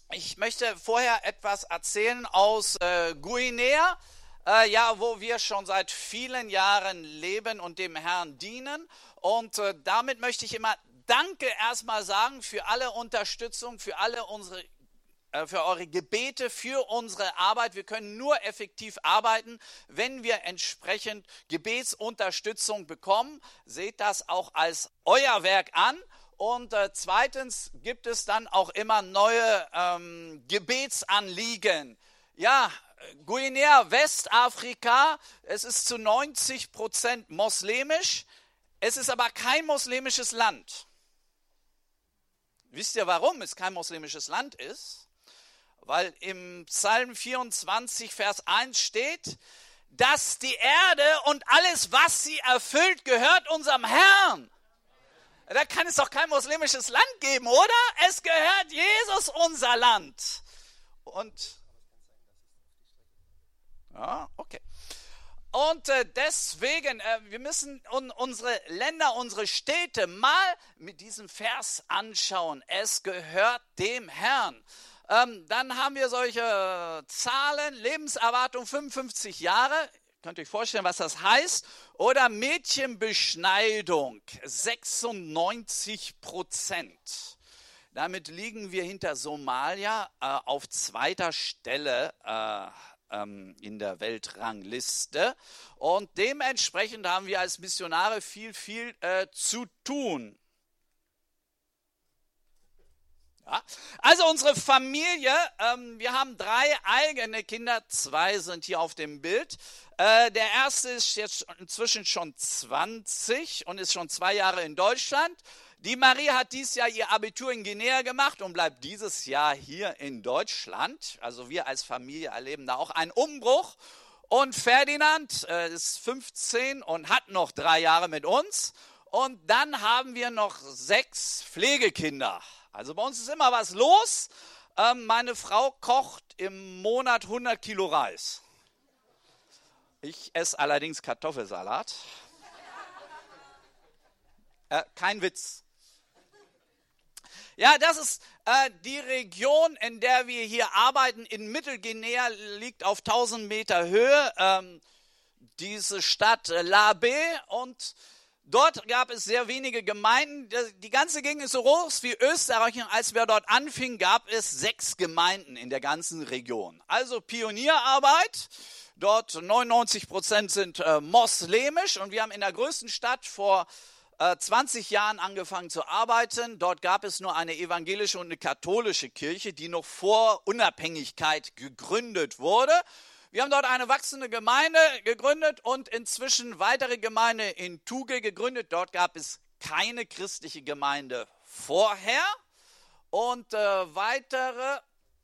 Ich möchte vorher etwas erzählen aus Guinea, wo wir schon seit vielen Jahren leben und dem Herrn dienen. Und damit möchte ich immer Danke erstmal sagen für alle Unterstützung, für eure Gebete, für unsere Arbeit. Wir können nur effektiv arbeiten, wenn wir entsprechend Gebetsunterstützung bekommen. Seht das auch als euer Werk an. Und zweitens gibt es dann auch immer neue Gebetsanliegen. Ja, Guinea, Westafrika, es ist zu 90% moslemisch. Es ist aber kein muslimisches Land. Wisst ihr, warum es kein muslimisches Land ist? Weil im Psalm 24, Vers 1 steht, dass die Erde und alles, was sie erfüllt, gehört unserem Herrn. Da kann es doch kein muslimisches Land geben, oder? Es gehört Jesus, unser Land. Und, ja, okay. Und deswegen, wir müssen unsere Länder, unsere Städte mal mit diesem Vers anschauen. Es gehört dem Herrn. Dann haben wir solche Zahlen, Lebenserwartung 55 Jahre. Könnt ihr euch vorstellen, was das heißt? Oder Mädchenbeschneidung, 96%. Damit liegen wir hinter Somalia auf 2. Stelle in der Weltrangliste. Und dementsprechend haben wir als Missionare viel zu tun. Ja. Also unsere Familie, wir haben 3 eigene Kinder, 2 sind hier auf dem Bild. Der erste ist jetzt inzwischen schon 20 und ist schon 2 Jahre in Deutschland. Die Marie hat dieses Jahr ihr Abitur in Guinea gemacht und bleibt dieses Jahr hier in Deutschland. Also wir als Familie erleben da auch einen Umbruch. Und Ferdinand ist 15 und hat noch 3 Jahre mit uns. Und dann haben wir noch 6 Pflegekinder. Also bei uns ist immer was los. Meine Frau kocht im Monat 100 Kilo Reis. Ich esse allerdings Kartoffelsalat. Kein Witz. Ja, das ist die Region, in der wir hier arbeiten. In Mittelguinea liegt auf 1000 Meter Höhe diese Stadt Labé und dort gab es sehr wenige Gemeinden. Die ganze Gegend ist so groß wie Österreich. Und als wir dort anfingen, gab es 6 Gemeinden in der ganzen Region. Also Pionierarbeit. Dort 99% sind moslemisch. Und wir haben in der größten Stadt vor 20 Jahren angefangen zu arbeiten. Dort gab es nur eine evangelische und eine katholische Kirche, die noch vor Unabhängigkeit gegründet wurde. Wir haben dort eine wachsende Gemeinde gegründet und inzwischen weitere Gemeinde in Tuge gegründet. Dort gab es keine christliche Gemeinde vorher und weitere.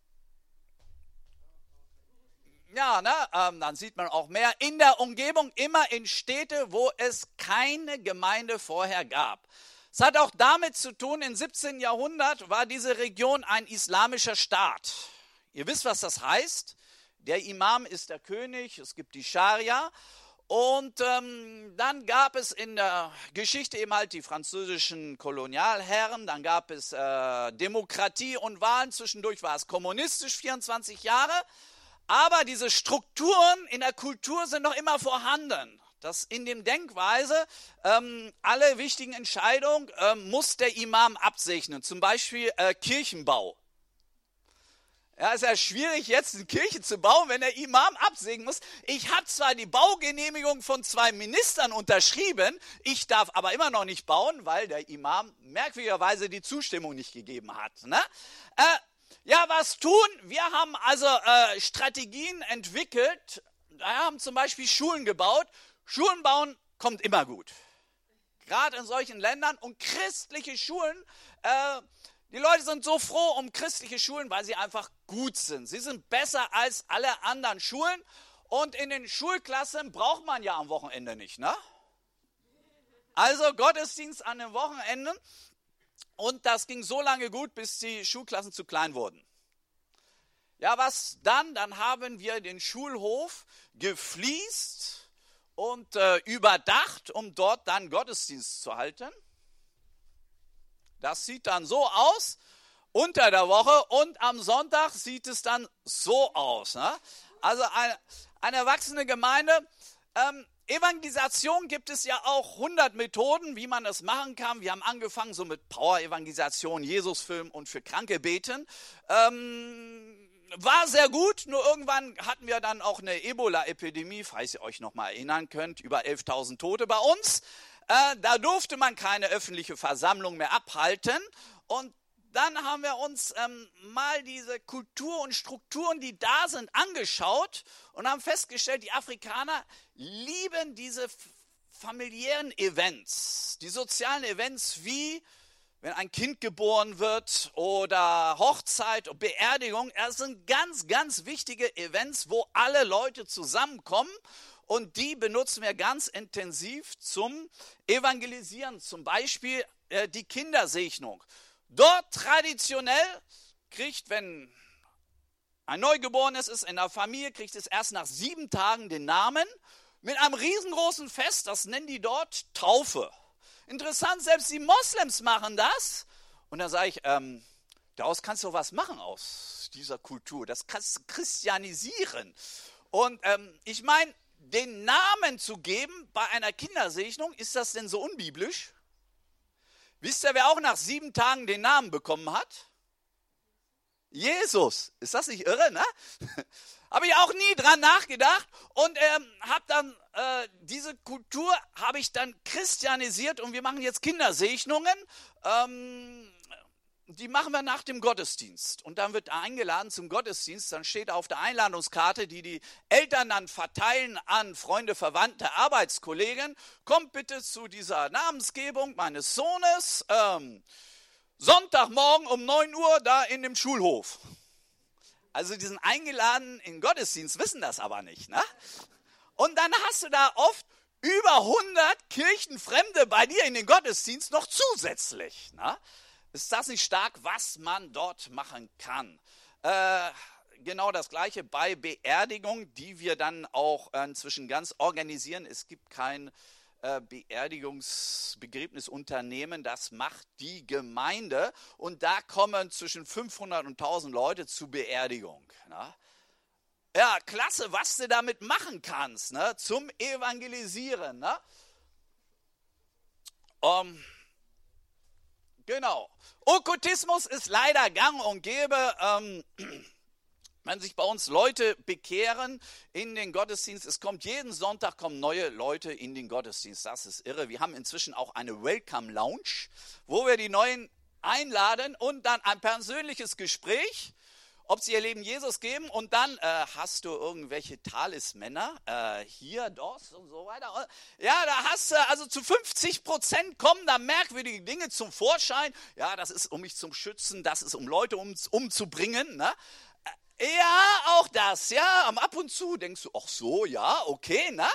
Ja, dann sieht man auch mehr in der Umgebung, immer in Städte, wo es keine Gemeinde vorher gab. Es hat auch damit zu tun, im 17. Jahrhundert war diese Region ein islamischer Staat. Ihr wisst, was das heißt? Der Imam ist der König, es gibt die Scharia. Und dann gab es in der Geschichte eben halt die französischen Kolonialherren, dann gab es Demokratie und Wahlen, zwischendurch war es kommunistisch 24 Jahre. Aber diese Strukturen in der Kultur sind noch immer vorhanden. Dass in dem Denkweise alle wichtigen Entscheidungen muss der Imam absegnen. Zum Beispiel Kirchenbau. Ja, ist ja schwierig, jetzt eine Kirche zu bauen, wenn der Imam absegnen muss. Ich habe zwar die Baugenehmigung von 2 Ministern unterschrieben, ich darf aber immer noch nicht bauen, weil der Imam merkwürdigerweise die Zustimmung nicht gegeben hat. Ne? Ja, was tun? Wir haben also Strategien entwickelt. Wir haben zum Beispiel Schulen gebaut. Schulen bauen kommt immer gut. Gerade in solchen Ländern. Und christliche Schulen, die Leute sind so froh um christliche Schulen, weil sie einfach gut sind. Sie sind besser als alle anderen Schulen. Und in den Schulklassen braucht man ja am Wochenende nicht, ne? Also Gottesdienst an den Wochenenden. Und das ging so lange gut, bis die Schulklassen zu klein wurden. Ja, was dann? Dann haben wir den Schulhof gefliest und überdacht, um dort dann Gottesdienst zu halten. Das sieht dann so aus. unter der Woche und am Sonntag sieht es dann so aus. Ne? Also eine erwachsene Gemeinde. Evangelisation gibt es ja auch 100 Methoden, wie man das machen kann. Wir haben angefangen so mit Power-Evangelisation, Jesusfilm und für Kranke beten. War sehr gut, nur irgendwann hatten wir dann auch eine Ebola-Epidemie, falls ihr euch noch mal erinnern könnt, über 11.000 Tote bei uns. Da durfte man keine öffentliche Versammlung mehr abhalten und dann haben wir uns mal diese Kultur und Strukturen, die da sind, angeschaut und haben festgestellt, die Afrikaner lieben diese familiären Events, die sozialen Events wie, wenn ein Kind geboren wird oder Hochzeit, Beerdigung. Das sind ganz, ganz wichtige Events, wo alle Leute zusammenkommen und die benutzen wir ganz intensiv zum Evangelisieren. Zum Beispiel die Kindersegnung. Dort traditionell kriegt, wenn ein Neugeborenes ist in der Familie, kriegt es erst nach 7 Tagen den Namen mit einem riesengroßen Fest, das nennen die dort Taufe. Interessant, selbst die Moslems machen das. Und dann sage ich, daraus kannst du was machen aus dieser Kultur, das kannst du christianisieren. Und ich meine, den Namen zu geben bei einer Kindersegnung, ist das denn so unbiblisch? Wisst ihr, wer auch nach 7 Tagen den Namen bekommen hat? Jesus. Ist das nicht irre, ne? Habe ich auch nie dran nachgedacht und habe dann diese Kultur habe ich dann christianisiert und wir machen jetzt Kindersegnungen. Die machen wir nach dem Gottesdienst und dann wird eingeladen zum Gottesdienst, dann steht auf der Einladungskarte, die die Eltern dann verteilen an Freunde, Verwandte, Arbeitskollegen, kommt bitte zu dieser Namensgebung meines Sohnes, Sonntagmorgen um 9 Uhr da in dem Schulhof. Also die sind eingeladen in den Gottesdienst, wissen das aber nicht. Ne? Und dann hast du da oft über 100 Kirchenfremde bei dir in den Gottesdienst noch zusätzlich. Ne? Ist das nicht stark, was man dort machen kann? Genau das Gleiche bei Beerdigung, die wir dann auch inzwischen ganz organisieren. Es gibt kein Beerdigungsbegräbnisunternehmen, das macht die Gemeinde. Und da kommen zwischen 500 und 1000 Leute zur Beerdigung. Ne? Ja, klasse, was du damit machen kannst, ne? Zum Evangelisieren. Ne? Genau. Okkultismus ist leider gang und gäbe. Wenn sich bei uns Leute bekehren in den Gottesdienst, es kommt jeden Sonntag kommen neue Leute in den Gottesdienst. Das ist irre. Wir haben inzwischen auch eine Welcome Lounge, wo wir die Neuen einladen und dann ein persönliches Gespräch, ob sie ihr Leben Jesus geben und dann hast du irgendwelche Talismänner, hier, dort und so weiter. Ja, da hast du, also zu 50% kommen da merkwürdige Dinge zum Vorschein. Ja, das ist, um mich zu schützen, das ist, um Leute umzubringen. Ne? Ja, auch das, ja, ab und zu denkst du, ach so, ja, okay, ne?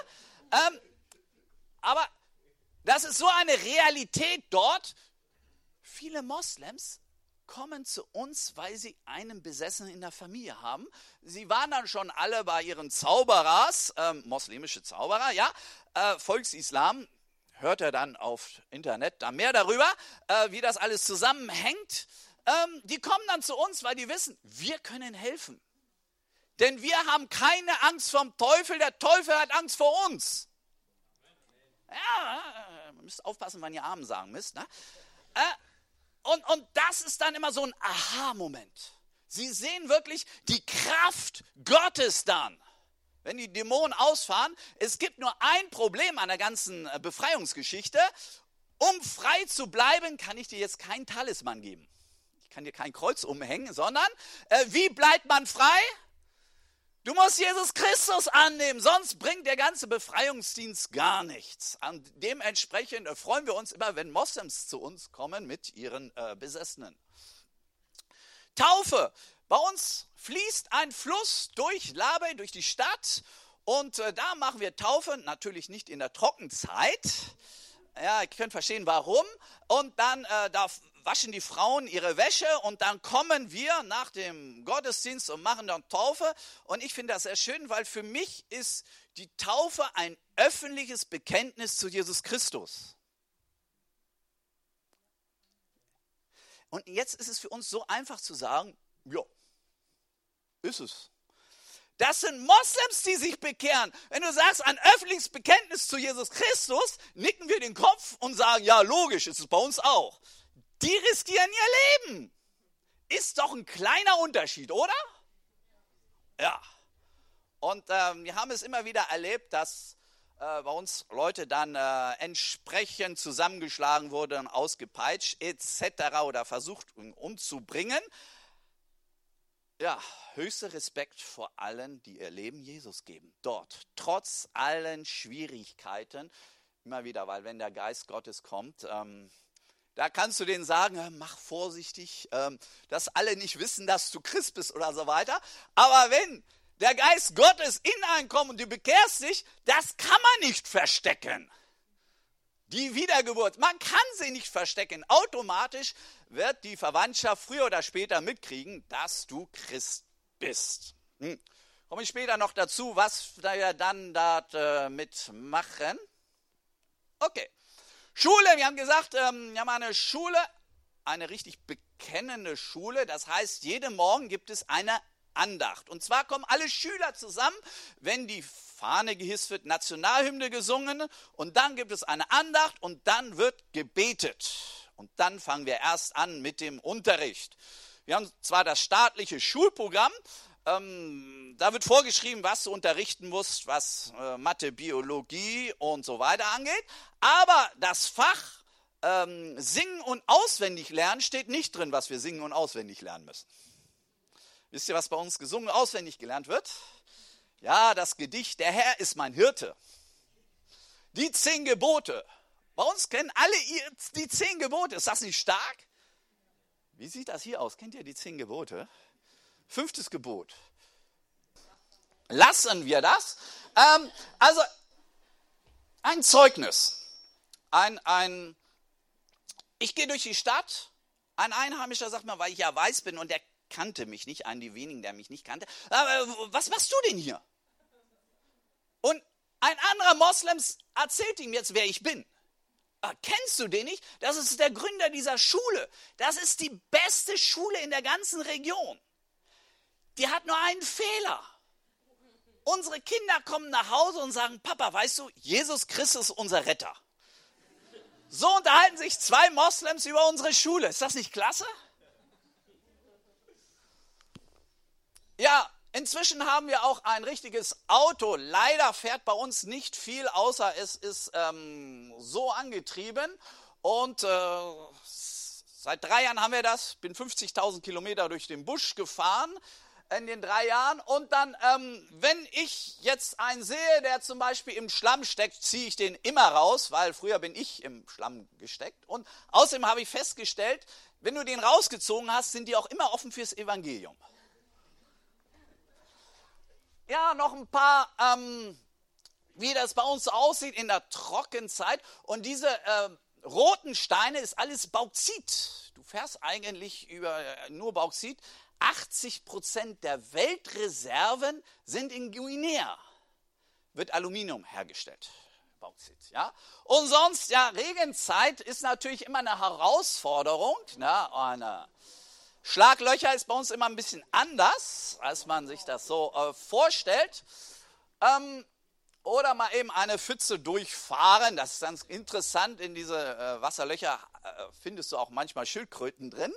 Aber das ist so eine Realität dort. Viele Moslems kommen zu uns, weil sie einen Besessenen in der Familie haben. Sie waren dann schon alle bei ihren Zauberers, moslemische Zauberer, ja, Volksislam, hört er dann auf Internet da mehr darüber, wie das alles zusammenhängt. Die kommen dann zu uns, weil die wissen, wir können helfen. Denn wir haben keine Angst vom Teufel, der Teufel hat Angst vor uns. Ja, ihr müsst aufpassen, wann ihr Amen sagen müsst. Ne? Und das ist dann immer so ein Aha-Moment. Sie sehen wirklich die Kraft Gottes dann. Wenn die Dämonen ausfahren, es gibt nur ein Problem an der ganzen Befreiungsgeschichte. Um frei zu bleiben, kann ich dir jetzt keinen Talisman geben. Ich kann dir kein Kreuz umhängen, sondern wie bleibt man frei? Du musst Jesus Christus annehmen, sonst bringt der ganze Befreiungsdienst gar nichts. Und dementsprechend freuen wir uns immer, wenn Moslems zu uns kommen mit ihren Besessenen. Taufe. Bei uns fließt ein Fluss durch Labey, durch die Stadt. Und da machen wir Taufe, natürlich nicht in der Trockenzeit. Ja, ihr könnt verstehen, warum. Und dann da waschen die Frauen ihre Wäsche und dann kommen wir nach dem Gottesdienst und machen dann Taufe. Und ich finde das sehr schön, weil für mich ist die Taufe ein öffentliches Bekenntnis zu Jesus Christus. Und jetzt ist es für uns so einfach zu sagen, ja, ist es. Das sind Moslems, die sich bekehren. Wenn du sagst, ein öffentliches Bekenntnis zu Jesus Christus, nicken wir den Kopf und sagen, ja, logisch, ist es bei uns auch. Die riskieren ihr Leben. Ist doch ein kleiner Unterschied, oder? Ja. Und wir haben es immer wieder erlebt, dass bei uns Leute dann entsprechend zusammengeschlagen wurden, ausgepeitscht etc. oder versucht umzubringen. Ja, höchster Respekt vor allen, die ihr Leben Jesus geben. Dort, trotz allen Schwierigkeiten, immer wieder, weil wenn der Geist Gottes kommt, da kannst du denen sagen, mach vorsichtig, dass alle nicht wissen, dass du Christ bist oder so weiter. Aber wenn der Geist Gottes in einen kommt und du bekehrst dich, das kann man nicht verstecken. Die Wiedergeburt, man kann sie nicht verstecken. Automatisch wird die Verwandtschaft früher oder später mitkriegen, dass du Christ bist. Komme ich später noch dazu, was wir dann damit machen. Okay, Schule, wir haben gesagt, wir haben eine Schule, eine richtig bekennende Schule. Das heißt, jeden Morgen gibt es eine Andacht. Und zwar kommen alle Schüler zusammen, wenn die Fahne gehisst wird, Nationalhymne gesungen und dann gibt es eine Andacht und dann wird gebetet. Und dann fangen wir erst an mit dem Unterricht. Wir haben zwar das staatliche Schulprogramm, da wird vorgeschrieben, was du unterrichten musst, was Mathe, Biologie und so weiter angeht, aber das Fach Singen und auswendig lernen steht nicht drin, was wir singen und auswendig lernen müssen. Wisst ihr, was bei uns gesungen und auswendig gelernt wird? Ja, das Gedicht, der Herr ist mein Hirte. Die 10 Gebote. Bei uns kennen alle die 10 Gebote. Ist das nicht stark? Wie sieht das hier aus? Kennt ihr die 10 Gebote? 5. Gebot. Lassen wir das? Also ein Zeugnis. Ich gehe durch die Stadt. Ein Einheimischer sagt mir, weil ich ja weiß bin und der kannte mich nicht, einen die wenigen, der mich nicht kannte. Was machst du denn hier? Und ein anderer Moslem erzählt ihm jetzt, wer ich bin. Kennst du den nicht? Das ist der Gründer dieser Schule. Das ist die beste Schule in der ganzen Region. Die hat nur einen Fehler. Unsere Kinder kommen nach Hause und sagen, Papa, weißt du, Jesus Christus ist unser Retter. So unterhalten sich 2 Moslems über unsere Schule. Ist das nicht klasse? Ja, inzwischen haben wir auch ein richtiges Auto. Leider fährt bei uns nicht viel, außer es ist so angetrieben. Und seit 3 Jahren haben wir das. Bin 50.000 Kilometer durch den Busch gefahren in den 3 Jahren. Und dann, wenn ich jetzt einen sehe, der zum Beispiel im Schlamm steckt, ziehe ich den immer raus, weil früher bin ich im Schlamm gesteckt. Und außerdem habe ich festgestellt, wenn du den rausgezogen hast, sind die auch immer offen fürs Evangelium. Ja, noch ein paar, wie das bei uns aussieht in der Trockenzeit. Und diese roten Steine ist alles Bauxit. Du fährst eigentlich über nur Bauxit. 80% der Weltreserven sind in Guinea. Wird Aluminium hergestellt. Bauxit, ja. Und sonst, ja, Regenzeit ist natürlich immer eine Herausforderung. Ne? Schlaglöcher ist bei uns immer ein bisschen anders, als man sich das so vorstellt. Oder mal eben eine Pfütze durchfahren. Das ist ganz interessant. In diese Wasserlöcher findest du auch manchmal Schildkröten drin.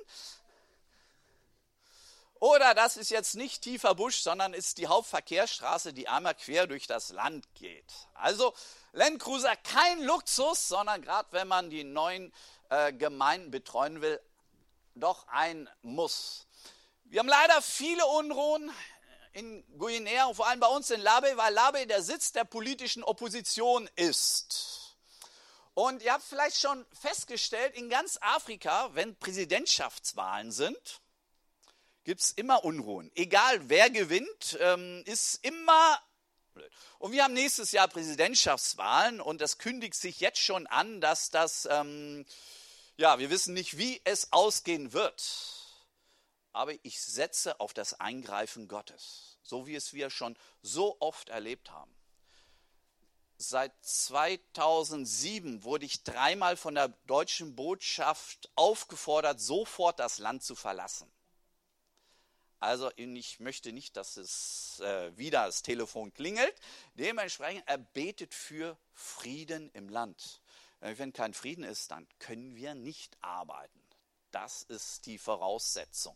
Oder das ist jetzt nicht tiefer Busch, sondern ist die Hauptverkehrsstraße, die einmal quer durch das Land geht. Also Landcruiser kein Luxus, sondern gerade wenn man die neuen Gemeinden betreuen will, doch ein Muss. Wir haben leider viele Unruhen in Guinea und vor allem bei uns in Labé, weil Labé der Sitz der politischen Opposition ist. Und ihr habt vielleicht schon festgestellt, in ganz Afrika, wenn Präsidentschaftswahlen sind, gibt es immer Unruhen. Egal wer gewinnt, ist immer blöd. Und wir haben nächstes Jahr Präsidentschaftswahlen und das kündigt sich jetzt schon an, dass das, wir wissen nicht, wie es ausgehen wird. Aber ich setze auf das Eingreifen Gottes, so wie es wir schon so oft erlebt haben. seit 2007 wurde ich 3-mal von der deutschen Botschaft aufgefordert, sofort das Land zu verlassen. Also ich möchte nicht, dass es wieder das Telefon klingelt. Dementsprechend, er betet für Frieden im Land. Wenn kein Frieden ist, dann können wir nicht arbeiten. Das ist die Voraussetzung.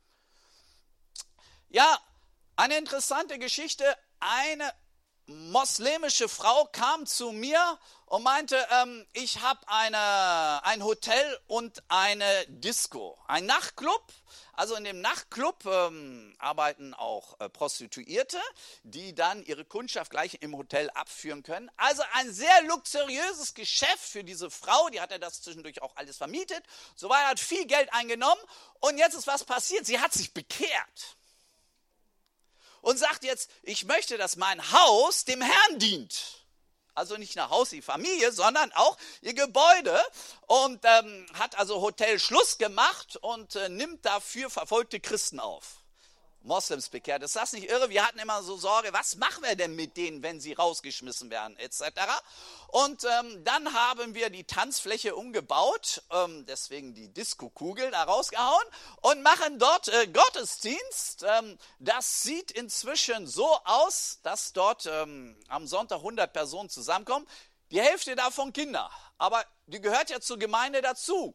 Ja, eine interessante Geschichte. Eine moslemische Frau kam zu mir und meinte, ich habe ein Hotel und eine Disco, ein Nachtclub. Also in dem Nachtclub arbeiten auch Prostituierte, die dann ihre Kundschaft gleich im Hotel abführen können. Also ein sehr luxuriöses Geschäft für diese Frau, die hat ja das zwischendurch auch alles vermietet. So weiter, hat viel Geld eingenommen und jetzt ist was passiert, sie hat sich bekehrt. Und sagt jetzt, ich möchte, dass mein Haus dem Herrn dient. Also nicht nur Haus, die Familie, sondern auch ihr Gebäude. Und hat also Hotel Schluss gemacht und nimmt dafür verfolgte Christen auf. Moslems bekehrt. Ist das nicht irre? Wir hatten immer so Sorge, was machen wir denn mit denen, wenn sie rausgeschmissen werden, etc. Und dann haben wir die Tanzfläche umgebaut, deswegen die Disco-Kugel da rausgehauen und machen dort Gottesdienst. Das sieht inzwischen so aus, dass dort am Sonntag 100 Personen zusammenkommen. Die Hälfte davon Kinder, aber die gehört ja zur Gemeinde dazu.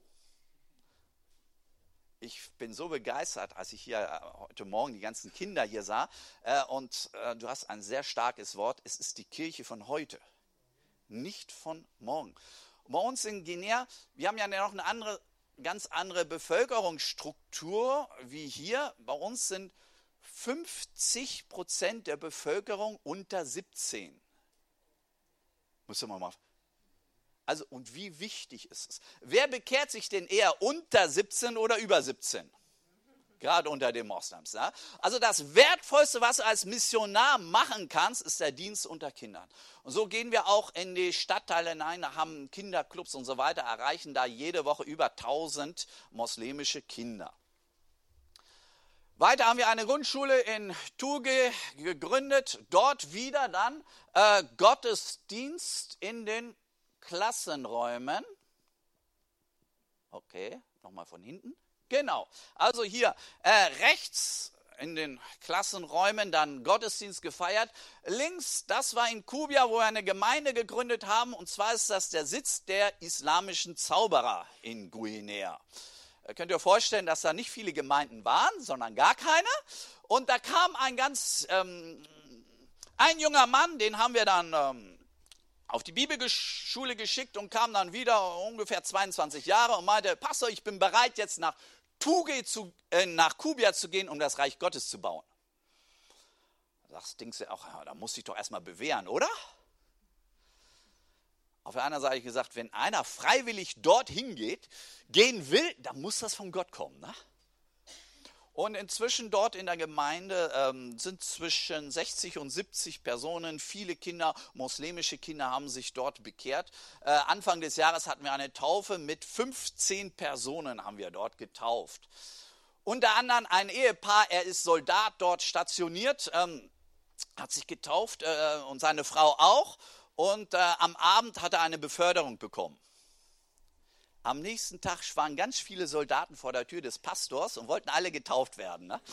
Ich bin so begeistert, als ich hier heute Morgen die ganzen Kinder hier sah. Und du hast ein sehr starkes Wort. Es ist die Kirche von heute, nicht von morgen. Und bei uns in Guinea, wir haben ja noch eine ganz andere Bevölkerungsstruktur wie hier. Bei uns sind 50% der Bevölkerung unter 17. Muss man mal. Also, und wie wichtig ist es? Wer bekehrt sich denn eher unter 17 oder über 17? Gerade unter den Moslems. Ja? Also das Wertvollste, was du als Missionar machen kannst, ist der Dienst unter Kindern. Und so gehen wir auch in die Stadtteile hinein, haben Kinderclubs und so weiter, erreichen da jede Woche über 1000 moslemische Kinder. Weiter haben wir eine Grundschule in Tuge gegründet. Dort wieder dann Gottesdienst in den Klassenräumen. Okay, nochmal von hinten. Genau, also hier rechts in den Klassenräumen dann Gottesdienst gefeiert. Links, das war in Kubia, wo wir eine Gemeinde gegründet haben. Und zwar ist das der Sitz der islamischen Zauberer in Guinea. Könnt ihr euch vorstellen, dass da nicht viele Gemeinden waren, sondern gar keine. Und da kam ein junger Mann, den haben wir dann auf die Bibelschule geschickt und kam dann wieder ungefähr 22 Jahre und meinte, Pastor, ich bin bereit, jetzt nach Kubia zu gehen, um das Reich Gottes zu bauen. Da denkst du auch, ja, da muss ich doch erstmal bewähren, oder? Auf der anderen Seite habe ich gesagt, wenn einer freiwillig dorthin gehen will, dann muss das von Gott kommen, ne? Und inzwischen dort in der Gemeinde sind zwischen 60 und 70 Personen, viele Kinder, muslimische Kinder haben sich dort bekehrt. Anfang des Jahres hatten wir eine Taufe mit 15 Personen haben wir dort getauft. Unter anderem ein Ehepaar, er ist Soldat dort stationiert, hat sich getauft und seine Frau auch. Und am Abend hat er eine Beförderung bekommen. Am nächsten Tag waren ganz viele Soldaten vor der Tür des Pastors und wollten alle getauft werden. Ne?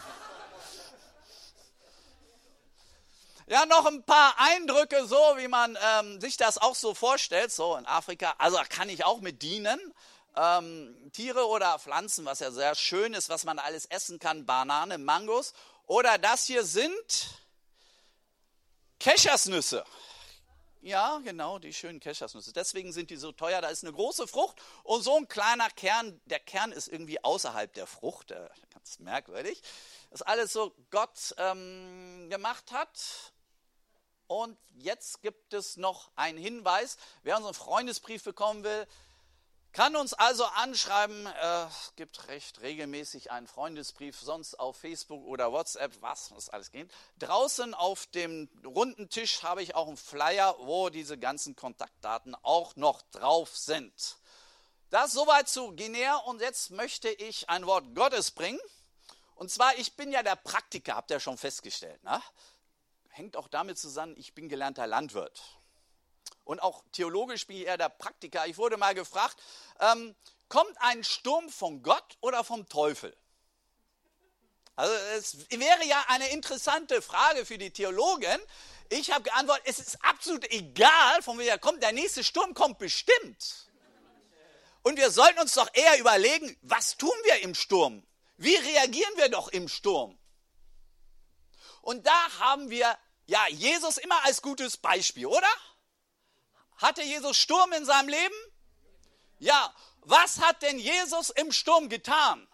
Ja, noch ein paar Eindrücke, so wie man sich das auch so vorstellt, so in Afrika. Also kann ich auch mit dienen. Tiere oder Pflanzen, was ja sehr schön ist, was man alles essen kann, Banane, Mangos. Oder das hier sind Cashewsnüsse. Ja, genau, die schönen Cashewsnüsse. Deswegen sind die so teuer. Da ist eine große Frucht und so ein kleiner Kern. Der Kern ist irgendwie außerhalb der Frucht. Ganz merkwürdig. Das ist alles so Gott gemacht hat. Und jetzt gibt es noch einen Hinweis. Wer unseren Freundesbrief bekommen will, kann uns also anschreiben. Es gibt recht regelmäßig einen Freundesbrief, sonst auf Facebook oder WhatsApp, was alles geht. Draußen auf dem runden Tisch habe ich auch einen Flyer, wo diese ganzen Kontaktdaten auch noch drauf sind. Das soweit zu Guinea und jetzt möchte ich ein Wort Gottes bringen. Und zwar, ich bin ja der Praktiker, habt ihr schon festgestellt. Ne? Hängt auch damit zusammen, ich bin gelernter Landwirt. Und auch theologisch bin ich eher der Praktiker. Ich wurde mal gefragt, kommt ein Sturm von Gott oder vom Teufel? Also es wäre ja eine interessante Frage für die Theologen. Ich habe geantwortet, es ist absolut egal, von woher er kommt. Der nächste Sturm kommt bestimmt. Und wir sollten uns doch eher überlegen, was tun wir im Sturm? Wie reagieren wir doch im Sturm? Und da haben wir ja Jesus immer als gutes Beispiel, oder? Hatte Jesus Sturm in seinem Leben? Ja. Was hat denn Jesus im Sturm getan?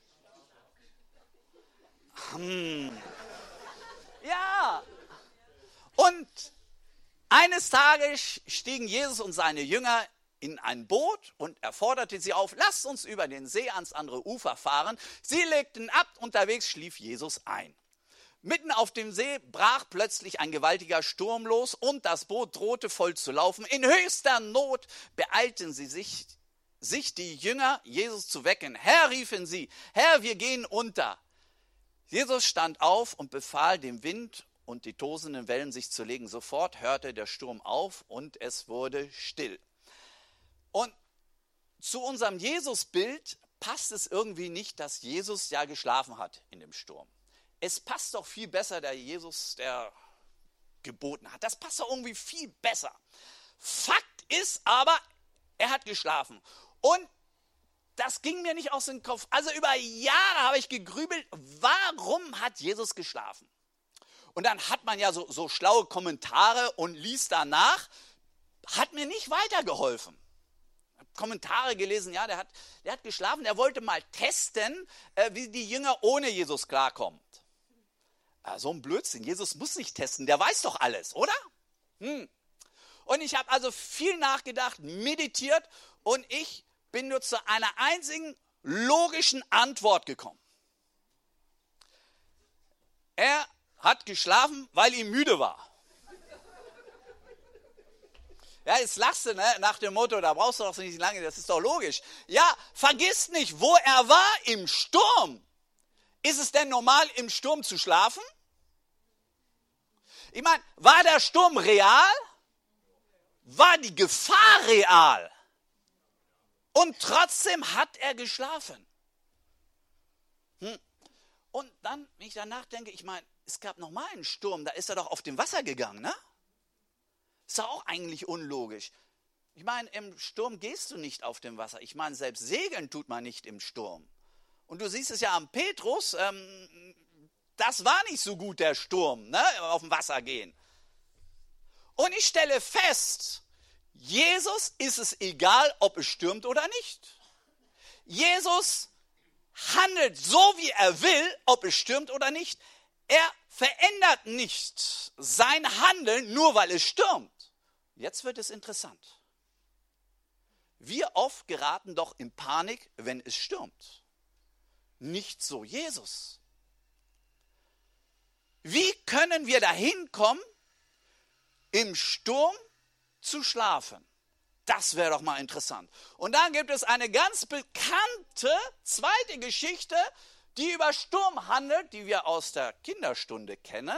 Ja. Und eines Tages stiegen Jesus und seine Jünger in ein Boot und er forderte sie auf, lasst uns über den See ans andere Ufer fahren. Sie legten ab, unterwegs schlief Jesus ein. Mitten auf dem See brach plötzlich ein gewaltiger Sturm los und das Boot drohte voll zu laufen. In höchster Not beeilten sie sich die Jünger, Jesus zu wecken. Herr, riefen sie, Herr, wir gehen unter. Jesus stand auf und befahl dem Wind und die tosenden Wellen sich zu legen. Sofort hörte der Sturm auf und es wurde still. Und zu unserem Jesus-Bild passt es irgendwie nicht, dass Jesus ja geschlafen hat in dem Sturm. Es passt doch viel besser der Jesus, der geboten hat. Das passt doch irgendwie viel besser. Fakt ist aber, er hat geschlafen. Und das ging mir nicht aus dem Kopf. Also über Jahre habe ich gegrübelt, warum hat Jesus geschlafen? Und dann hat man ja so schlaue Kommentare und liest danach, hat mir nicht weitergeholfen. Kommentare gelesen, ja, der hat geschlafen, der wollte mal testen, wie die Jünger ohne Jesus klarkommen. So ein Blödsinn, Jesus muss nicht testen, der weiß doch alles, oder? Und ich habe also viel nachgedacht, meditiert und ich bin nur zu einer einzigen logischen Antwort gekommen. Er hat geschlafen, weil ihm müde war. Ja, jetzt lachst du, ne? Nach dem Motto, da brauchst du doch nicht lange, das ist doch logisch. Ja, vergiss nicht, wo er war im Sturm. Ist es denn normal, im Sturm zu schlafen? Ich meine, war der Sturm real? War die Gefahr real? Und trotzdem hat er geschlafen. Und dann, wenn ich danach denke, ich meine, es gab nochmal einen Sturm, da ist er doch auf dem Wasser gegangen, ne? Ist doch auch eigentlich unlogisch. Ich meine, im Sturm gehst du nicht auf dem Wasser. Ich meine, selbst segeln tut man nicht im Sturm. Und du siehst es ja am Petrus, das war nicht so gut, der Sturm, ne? Auf dem Wasser gehen. Und ich stelle fest, Jesus ist es egal, ob es stürmt oder nicht. Jesus handelt so, wie er will, ob es stürmt oder nicht. Er verändert nicht sein Handeln, nur weil es stürmt. Jetzt wird es interessant. Wir oft geraten doch in Panik, wenn es stürmt. Nicht so Jesus. Wie können wir dahin kommen, im Sturm zu schlafen? Das wäre doch mal interessant. Und dann gibt es eine ganz bekannte zweite Geschichte, die über Sturm handelt, die wir aus der Kinderstunde kennen.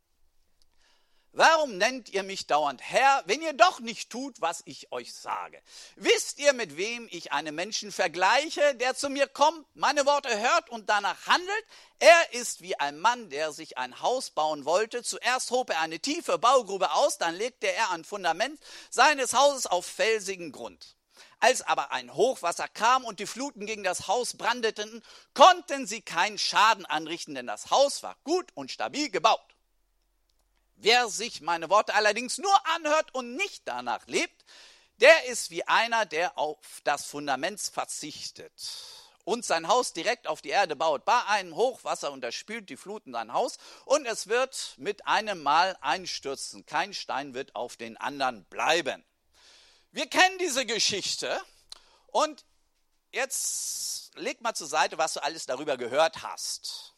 Warum nennt ihr mich dauernd Herr, wenn ihr doch nicht tut, was ich euch sage? Wisst ihr, mit wem ich einen Menschen vergleiche, der zu mir kommt, meine Worte hört und danach handelt? Er ist wie ein Mann, der sich ein Haus bauen wollte. Zuerst hob er eine tiefe Baugrube aus, dann legte er ein Fundament seines Hauses auf felsigen Grund. Als aber ein Hochwasser kam und die Fluten gegen das Haus brandeten, konnten sie keinen Schaden anrichten, denn das Haus war gut und stabil gebaut. Wer sich meine Worte allerdings nur anhört und nicht danach lebt, der ist wie einer, der auf das Fundament verzichtet und sein Haus direkt auf die Erde baut. Bei einem Hochwasser unterspült die Fluten sein Haus und es wird mit einem Mal einstürzen. Kein Stein wird auf den anderen bleiben. Wir kennen diese Geschichte und jetzt leg mal zur Seite, was du alles darüber gehört hast.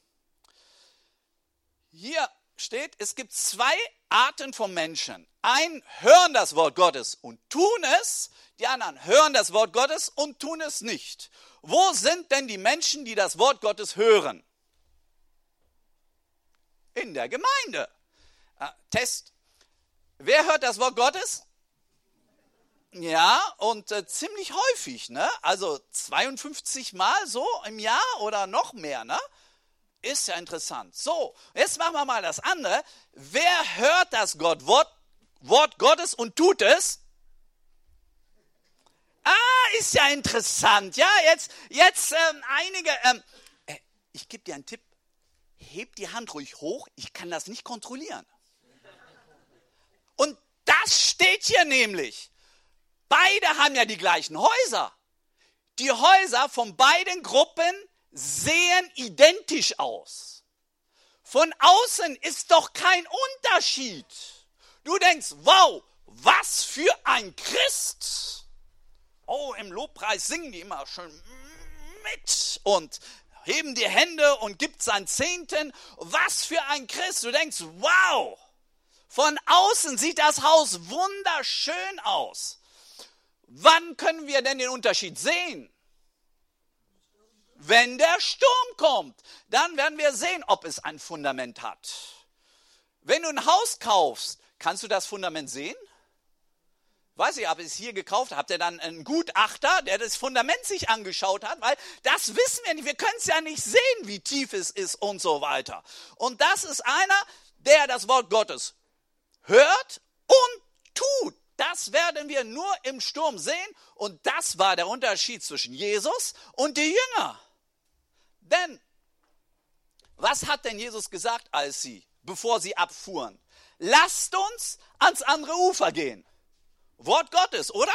Hier steht, es gibt zwei Arten von Menschen. Einen hören das Wort Gottes und tun es, die anderen hören das Wort Gottes und tun es nicht. Wo sind denn die Menschen, die das Wort Gottes hören? In der Gemeinde. Test. Wer hört das Wort Gottes? Ja, und ziemlich häufig, ne? Also 52 Mal so im Jahr oder noch mehr, ne? Ist ja interessant. So, jetzt machen wir mal das andere. Wer hört das Wort Gottes und tut es? Ist ja interessant. Ja, jetzt einige. Ich gebe dir einen Tipp. Heb die Hand ruhig hoch. Ich kann das nicht kontrollieren. Und das steht hier nämlich. Beide haben ja die gleichen Häuser. Die Häuser von beiden Gruppen sehen identisch aus. Von außen ist doch kein Unterschied. Du denkst, wow, was für ein Christ. Oh, im Lobpreis singen die immer schön mit und heben die Hände und gibt seinen Zehnten. Was für ein Christ. Du denkst, wow, von außen sieht das Haus wunderschön aus. Wann können wir denn den Unterschied sehen? Wenn der Sturm kommt, dann werden wir sehen, ob es ein Fundament hat. Wenn du ein Haus kaufst, kannst du das Fundament sehen? Weiß ich, habe ich es hier gekauft, habt ihr dann einen Gutachter, der das Fundament sich angeschaut hat, weil das wissen wir nicht, wir können es ja nicht sehen, wie tief es ist und so weiter. Und das ist einer, der das Wort Gottes hört und tut. Das werden wir nur im Sturm sehen und das war der Unterschied zwischen Jesus und die Jünger. Denn, was hat denn Jesus gesagt, bevor sie abfuhren? Lasst uns ans andere Ufer gehen. Wort Gottes, oder?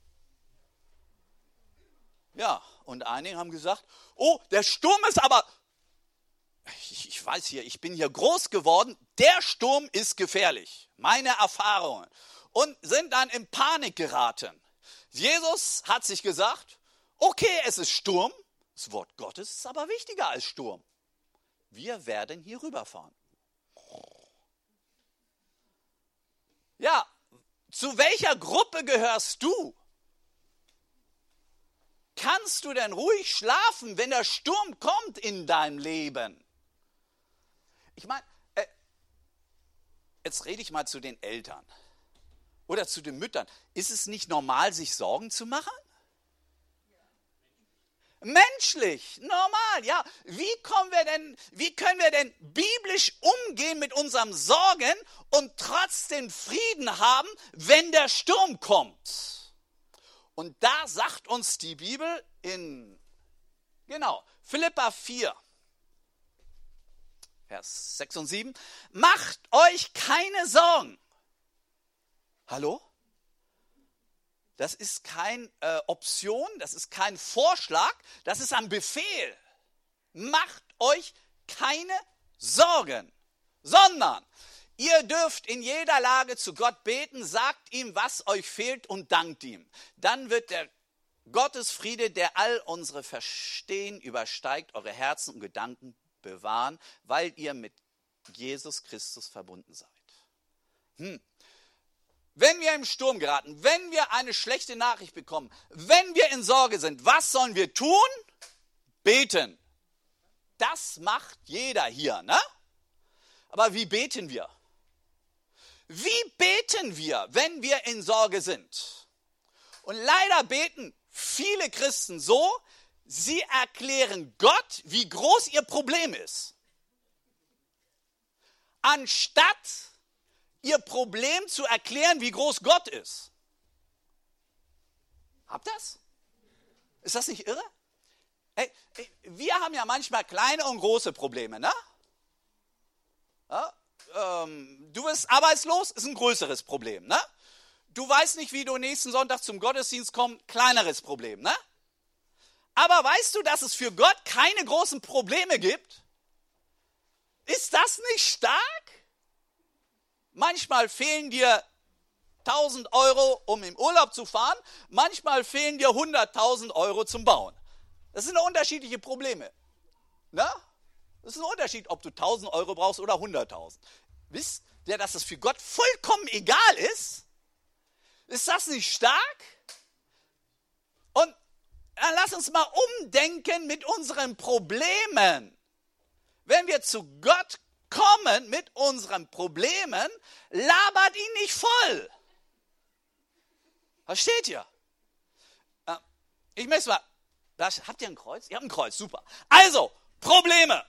Ja, und einige haben gesagt, oh, der Sturm ist aber, ich weiß hier, ich bin hier groß geworden, der Sturm ist gefährlich. Meine Erfahrungen. Und sind dann in Panik geraten. Jesus hat sich gesagt, okay, es ist Sturm, das Wort Gottes ist aber wichtiger als Sturm. Wir werden hier rüberfahren. Ja, zu welcher Gruppe gehörst du? Kannst du denn ruhig schlafen, wenn der Sturm kommt in deinem Leben? Ich meine, jetzt rede ich mal zu den Eltern oder zu den Müttern. Ist es nicht normal, sich Sorgen zu machen? Menschlich, normal, ja. Wie können wir denn biblisch umgehen mit unserem Sorgen und trotzdem Frieden haben, wenn der Sturm kommt? Und da sagt uns die Bibel in, Philipper 4, Vers 6 und 7, macht euch keine Sorgen. Hallo? Das ist keine Option, das ist kein Vorschlag, das ist ein Befehl. Macht euch keine Sorgen, sondern ihr dürft in jeder Lage zu Gott beten, sagt ihm, was euch fehlt und dankt ihm. Dann wird der Gottesfriede, der all unsere Verstehen übersteigt, eure Herzen und Gedanken bewahren, weil ihr mit Jesus Christus verbunden seid. Wenn wir im Sturm geraten, wenn wir eine schlechte Nachricht bekommen, wenn wir in Sorge sind, was sollen wir tun? Beten. Das macht jeder hier, ne? Aber wie beten wir? Wie beten wir, wenn wir in Sorge sind? Und leider beten viele Christen so, sie erklären Gott, wie groß ihr Problem ist. Anstatt ihr Problem zu erklären, wie groß Gott ist. Habt ihr das? Ist das nicht irre? Wir haben ja manchmal kleine und große Probleme, ne? Ja, du bist arbeitslos, ist ein größeres Problem, ne? Du weißt nicht, wie du nächsten Sonntag zum Gottesdienst kommst, kleineres Problem, ne? Aber weißt du, dass es für Gott keine großen Probleme gibt? Ist das nicht stark? Manchmal fehlen dir 1.000 Euro, um im Urlaub zu fahren. Manchmal fehlen dir 100.000 Euro zum Bauen. Das sind unterschiedliche Probleme. Ne? Das ist ein Unterschied, ob du 1.000 Euro brauchst oder 100.000. Wisst ihr, dass es für Gott vollkommen egal ist? Ist das nicht stark? Und dann lass uns mal umdenken mit unseren Problemen. Wenn wir zu Gott kommen mit unseren Problemen, labert ihn nicht voll. Versteht ihr? Ich möchte mal, habt ihr ein Kreuz? Ihr habt ein Kreuz, super. Also, Probleme.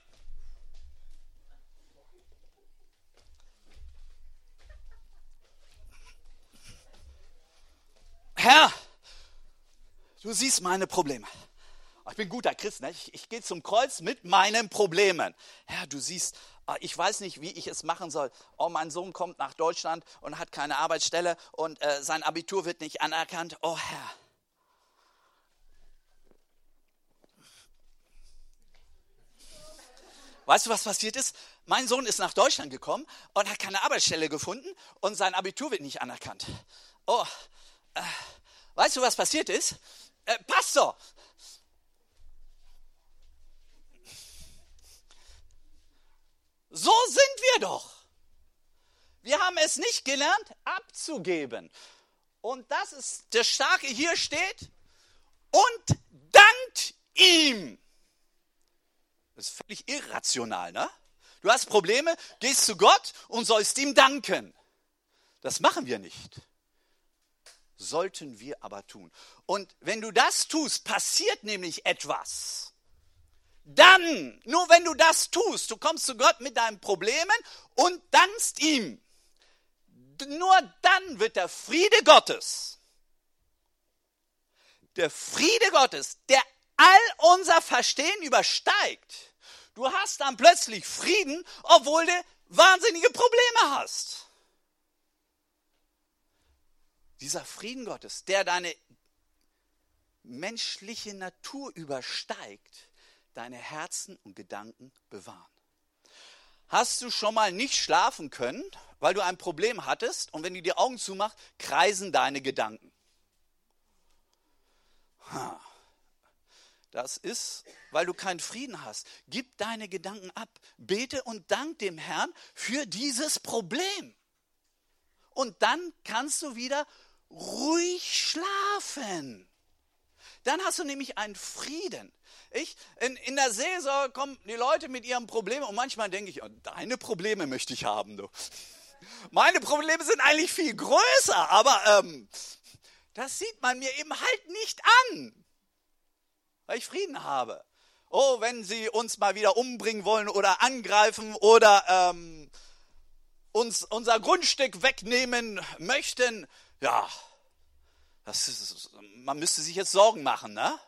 Herr, du siehst meine Probleme. Ich bin ein guter Christ, ne? Ich gehe zum Kreuz mit meinen Problemen. Herr, du siehst, ich weiß nicht, wie ich es machen soll. Oh, mein Sohn kommt nach Deutschland und hat keine Arbeitsstelle und sein Abitur wird nicht anerkannt. Oh, Herr. Weißt du, was passiert ist? Mein Sohn ist nach Deutschland gekommen und hat keine Arbeitsstelle gefunden und sein Abitur wird nicht anerkannt. Oh, weißt du, was passiert ist? Pastor, so sind wir doch. Wir haben es nicht gelernt, abzugeben. Und das ist der Starke, hier steht, und dankt ihm. Das ist völlig irrational, ne? Du hast Probleme, gehst zu Gott und sollst ihm danken. Das machen wir nicht. Sollten wir aber tun. Und wenn du das tust, passiert nämlich etwas. Dann, nur wenn du das tust, du kommst zu Gott mit deinen Problemen und dankst ihm. Nur dann wird der Friede Gottes, der all unser Verstehen übersteigt. Du hast dann plötzlich Frieden, obwohl du wahnsinnige Probleme hast. Dieser Frieden Gottes, der deine menschliche Natur übersteigt, deine Herzen und Gedanken bewahren. Hast du schon mal nicht schlafen können, weil du ein Problem hattest und wenn du die Augen zumachst, kreisen deine Gedanken? Das ist, weil du keinen Frieden hast. Gib deine Gedanken ab. Bete und dank dem Herrn für dieses Problem. Und dann kannst du wieder ruhig schlafen. Dann hast du nämlich einen Frieden. In der Seelsorge kommen die Leute mit ihren Problemen und manchmal denke ich, oh, deine Probleme möchte ich haben. Du. Meine Probleme sind eigentlich viel größer, aber das sieht man mir eben halt nicht an, weil ich Frieden habe. Oh, wenn sie uns mal wieder umbringen wollen oder angreifen oder uns unser Grundstück wegnehmen möchten, ja, man müsste sich jetzt Sorgen machen, ne?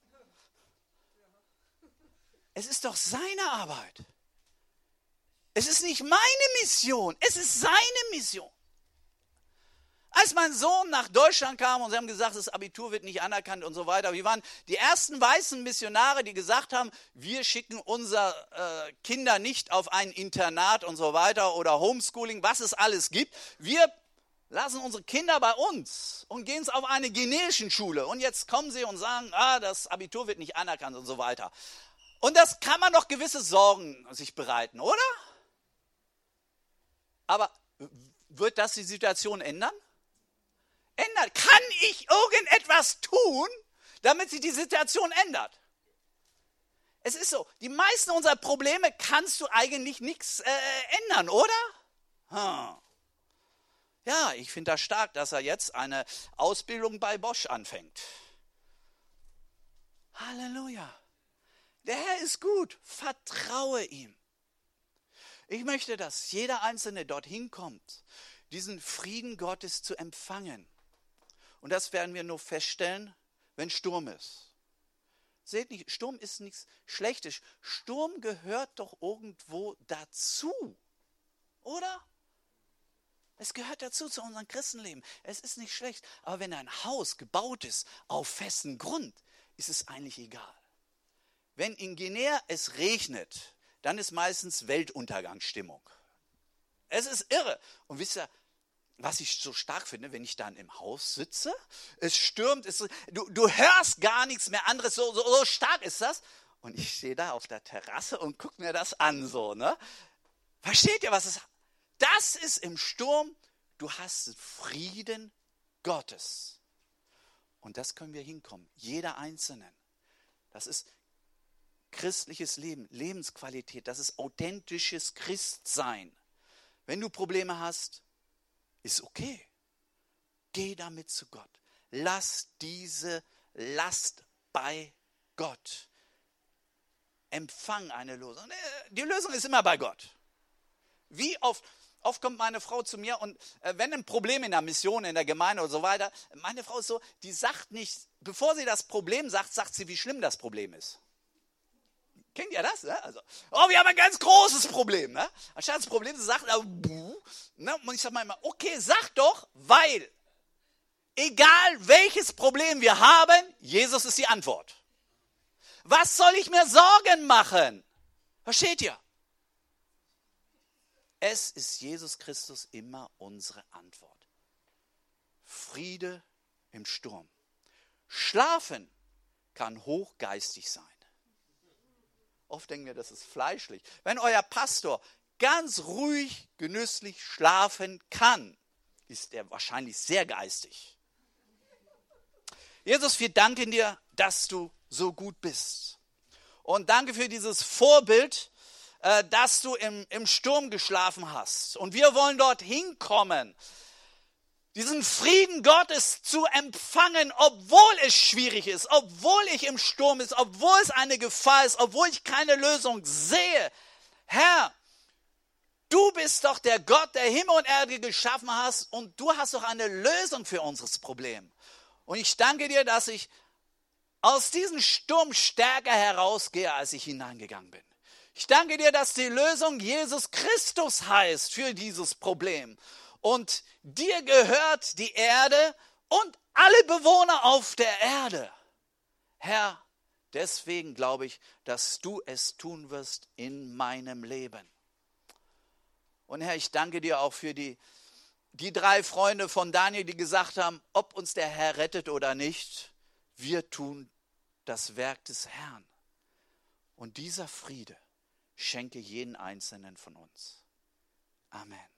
Es ist doch seine Arbeit. Es ist nicht meine Mission, es ist seine Mission. Als mein Sohn nach Deutschland kam und sie haben gesagt, das Abitur wird nicht anerkannt und so weiter, wir waren die ersten weißen Missionare, die gesagt haben, wir schicken unsere Kinder nicht auf ein Internat und so weiter oder Homeschooling, was es alles gibt. Wir lassen unsere Kinder bei uns und gehen auf eine Schule. Und jetzt kommen sie und sagen, das Abitur wird nicht anerkannt und so weiter. Und das kann man doch gewisse Sorgen sich bereiten, oder? Aber wird das die Situation ändern? Kann ich irgendetwas tun, damit sich die Situation ändert? Es ist so, die meisten unserer Probleme kannst du eigentlich nichts ändern, oder? Ja, ich finde das stark, dass er jetzt eine Ausbildung bei Bosch anfängt. Halleluja. Der Herr ist gut, vertraue ihm. Ich möchte, dass jeder Einzelne dorthin kommt, diesen Frieden Gottes zu empfangen. Und das werden wir nur feststellen, wenn Sturm ist. Seht nicht, Sturm ist nichts Schlechtes. Sturm gehört doch irgendwo dazu, oder? Es gehört dazu, zu unserem Christenleben. Es ist nicht schlecht. Aber wenn ein Haus gebaut ist auf festem Grund, ist es eigentlich egal. Wenn in Guinea es regnet, dann ist meistens Weltuntergangsstimmung. Es ist irre. Und wisst ihr, was ich so stark finde, wenn ich dann im Haus sitze, es stürmt, du hörst gar nichts mehr anderes, so stark ist das. Und ich stehe da auf der Terrasse und gucke mir das an, so, ne? Versteht ihr, was es ist? Das ist im Sturm, du hast Frieden Gottes. Und das können wir hinkommen, jeder Einzelne. Das ist christliches Leben, Lebensqualität, das ist authentisches Christsein. Wenn du Probleme hast, ist okay. Geh damit zu Gott. lass diese Last bei Gott. Empfang eine Lösung. Die Lösung ist immer bei Gott. Wie oft kommt meine Frau zu mir und wenn ein Problem in der Mission, in der Gemeinde und so weiter, meine Frau ist so, die sagt nicht, bevor sie das Problem sagt, sagt sie, wie schlimm das Problem ist. Kennt ihr das? Ne? Also, wir haben ein ganz großes Problem. Ne? Anstatt das Problem zu sagen, ne? Und ich sage mal immer, okay, sag doch, weil egal welches Problem wir haben, Jesus ist die Antwort. Was soll ich mir Sorgen machen? Versteht ihr? Es ist Jesus Christus immer unsere Antwort. Friede im Sturm. Schlafen kann hochgeistig sein. Oft denken wir, das ist fleischlich. Wenn euer Pastor ganz ruhig, genüsslich schlafen kann, ist er wahrscheinlich sehr geistig. Jesus, wir danken dir, dass du so gut bist. Und danke für dieses Vorbild, dass du im Sturm geschlafen hast. Und wir wollen dorthin kommen, diesen Frieden Gottes zu empfangen, obwohl es schwierig ist, obwohl ich im Sturm ist, obwohl es eine Gefahr ist, obwohl ich keine Lösung sehe. Herr, du bist doch der Gott, der Himmel und Erde geschaffen hast und du hast doch eine Lösung für unser Problem. Und ich danke dir, dass ich aus diesem Sturm stärker herausgehe, als ich hineingegangen bin. Ich danke dir, dass die Lösung Jesus Christus heißt für dieses Problem. Und dir gehört die Erde und alle Bewohner auf der Erde. Herr, deswegen glaube ich, dass du es tun wirst in meinem Leben. Und Herr, ich danke dir auch für die 3 Freunde von Daniel, die gesagt haben, ob uns der Herr rettet oder nicht, wir tun das Werk des Herrn. Und dieser Friede schenke jeden Einzelnen von uns. Amen.